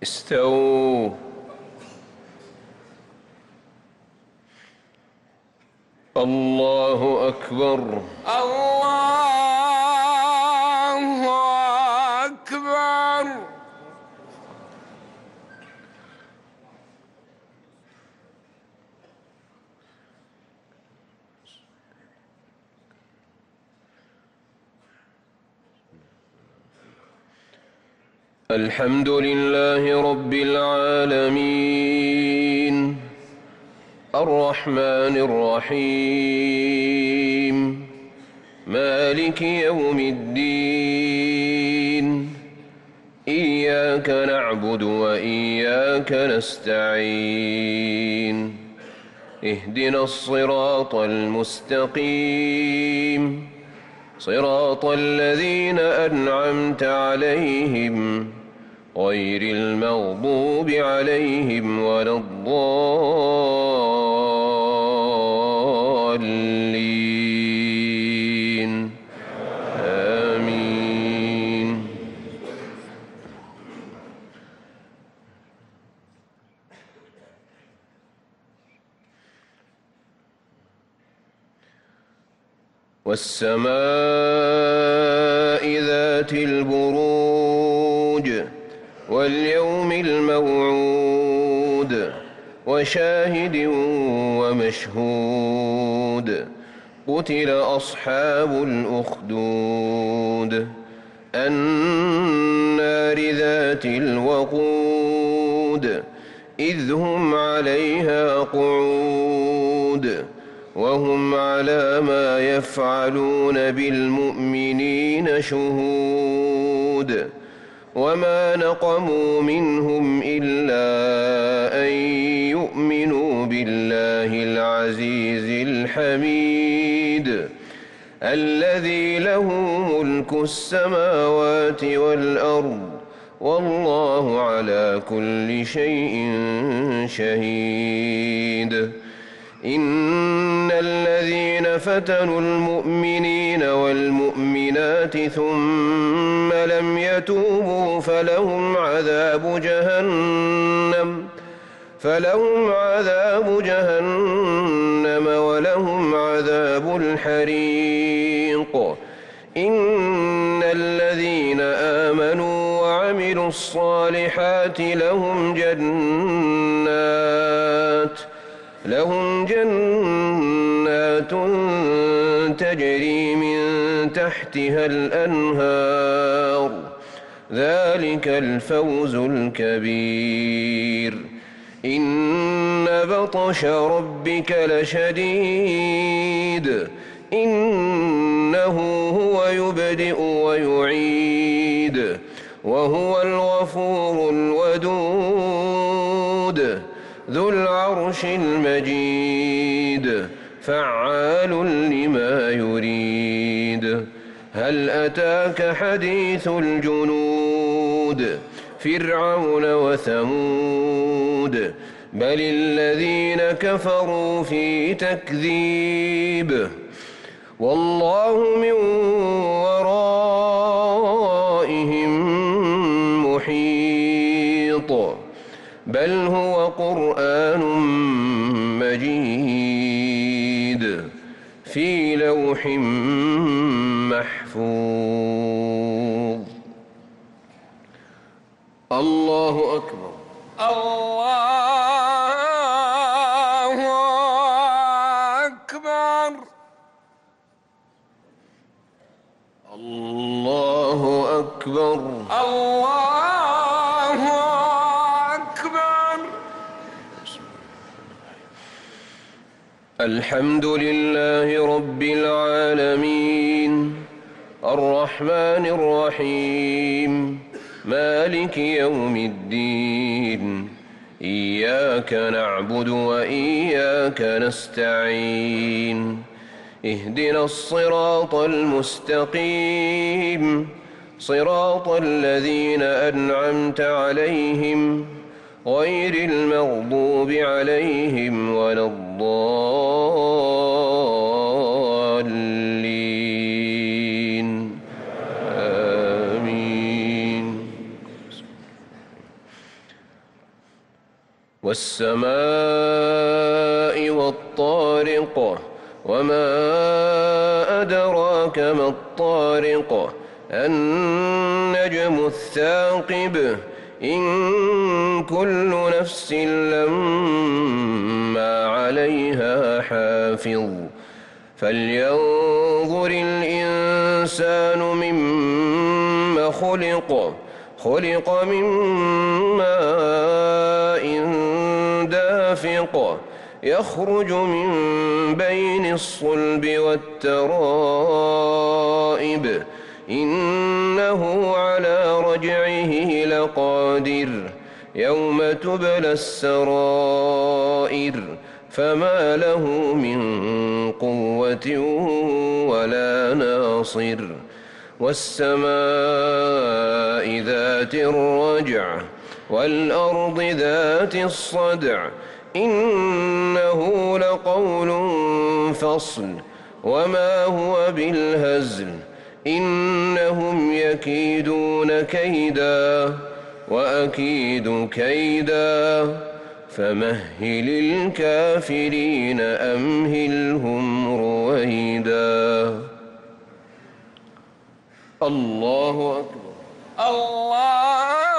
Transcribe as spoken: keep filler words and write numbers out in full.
استووا. الله أكبر. الله أكبر. الحمد لله رب العالمين الرحمن الرحيم مالك يوم الدين إياك نعبد وإياك نستعين اهدنا الصراط المستقيم صراط الذين أنعمت عليهم غير المغضوب عليهم ولا الضالين آمين. والسماء ذات البروج واليوم الموعود وشاهد ومشهود قتل أصحاب الأخدود النار ذات الوقود إذ هم عليها قعود وهم على ما يفعلون بالمؤمنين شهود وما نقموا منهم إلا أن يؤمنوا بالله العزيز الحميد الذي له ملك السماوات والأرض والله على كل شيء شهيد. إن الذين فتنوا المؤمنين والمؤمنات ثم لم يتوبوا فلهم عذاب جهنم فلهم عذاب جهنم ولهم عذاب الحريق. إن الذين آمنوا وعملوا الصالحات لهم جنات لهم جنات تجري من تحتها الأنهار ذلك الفوز الكبير. إن بطش ربك لشديد إنه هو يبدئ ويعيد وهو الغفور الودود ذو العرش المجيد فعال لما يريد. هل أتاك حديث الجنود فرعون وثمود بل الذين كفروا في تكذيب والله من ورائهم محيط بل هو قرآن مجيد في لوح محفوظ. الله أكبر. الله أكبر. الله أكبر. الله أكبر. الحمد لله رب العالمين الرحمن الرحيم مالك يوم الدين إياك نعبد وإياك نستعين اهدنا الصراط المستقيم صراط الذين أنعمت عليهم غير المغضوب عليهم ولا الضالين آمين. والسماء والطارق وما أدراك ما الطارق النجم الثاقب إن كل نفس لما عليها حافظ فلينظر الإنسان مما خلق خلق من ماء دافق يخرج من بين الصلب والترائب إنه على رجعه لقادر يوم تبلى السرائر فما له من قوة ولا ناصر والسماء ذات الرجع والأرض ذات الصدع إنه لقول فصل وما هو بالهزل إنهم يكيدون كيدا وأكيد كيدا فمهل الكافرين أمهلهم رويدا. الله أكبر. الله